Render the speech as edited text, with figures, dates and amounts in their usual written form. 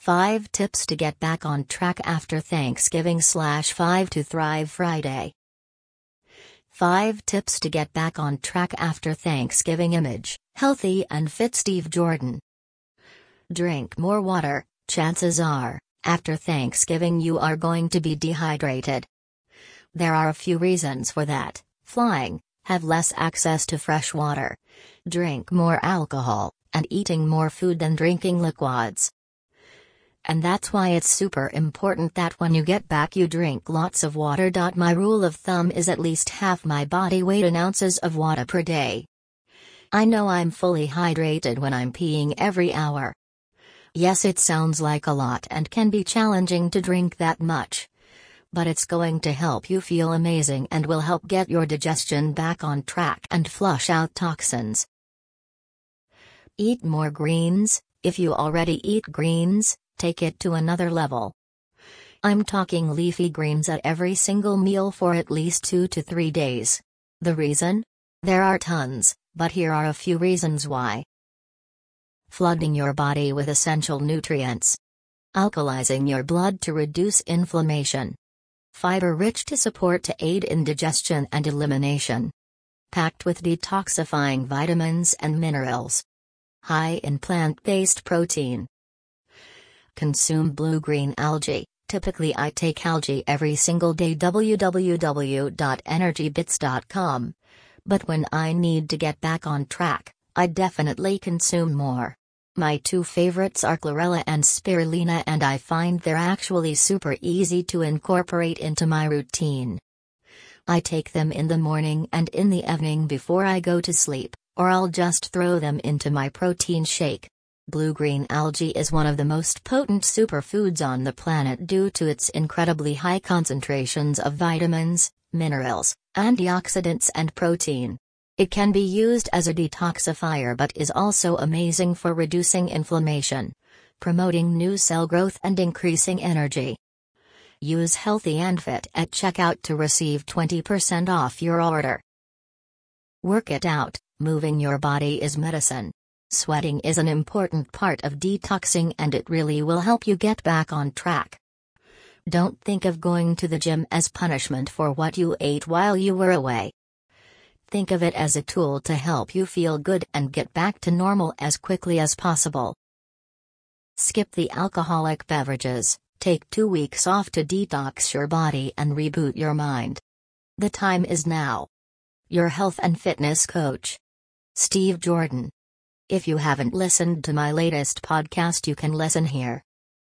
5 tips to get back on track after Thanksgiving/5 to Thrive Friday. 5 tips to get back on track after Thanksgiving. Image, healthy and fit Steve Jordan. Drink more water. Chances are, after Thanksgiving you are going to be dehydrated. There are a few reasons for that: flying, have less access to fresh water, drink more alcohol, and eating more food than drinking liquids. And that's why it's super important that when you get back you drink lots of water. My rule of thumb is at least half my body weight in ounces of water per day. I know I'm fully hydrated when I'm peeing every hour. Yes, it sounds like a lot and can be challenging to drink that much. But it's going to help you feel amazing and will help get your digestion back on track and flush out toxins. Eat more greens. If you already eat greens, take it to another level. I'm talking leafy greens at every single meal for at least 2 to 3 days. The reason? There are tons, but here are a few reasons why. Flooding your body with essential nutrients. Alkalizing your blood to reduce inflammation. Fiber-rich to support to aid in digestion and elimination. Packed with detoxifying vitamins and minerals. High in plant-based protein. Consume blue-green algae. Typically I take algae every single day. www.energybits.com. But when I need to get back on track, I definitely consume more. My 2 favorites are chlorella and spirulina, and I find they're actually super easy to incorporate into my routine. I take them in the morning and in the evening before I go to sleep, or I'll just throw them into my protein shake. Blue-green algae is one of the most potent superfoods on the planet due to its incredibly high concentrations of vitamins, minerals, antioxidants and protein. It can be used as a detoxifier but is also amazing for reducing inflammation, promoting new cell growth and increasing energy. Use Healthy and Fit at checkout to receive 20% off your order. Work it out. Moving your body is medicine. Sweating is an important part of detoxing and it really will help you get back on track. Don't think of going to the gym as punishment for what you ate while you were away. Think of it as a tool to help you feel good and get back to normal as quickly as possible. Skip the alcoholic beverages. Take 2 weeks off to detox your body and reboot your mind. The time is now. Your health and fitness coach, Steve Jordan. If you haven't listened to my latest podcast, you can listen here.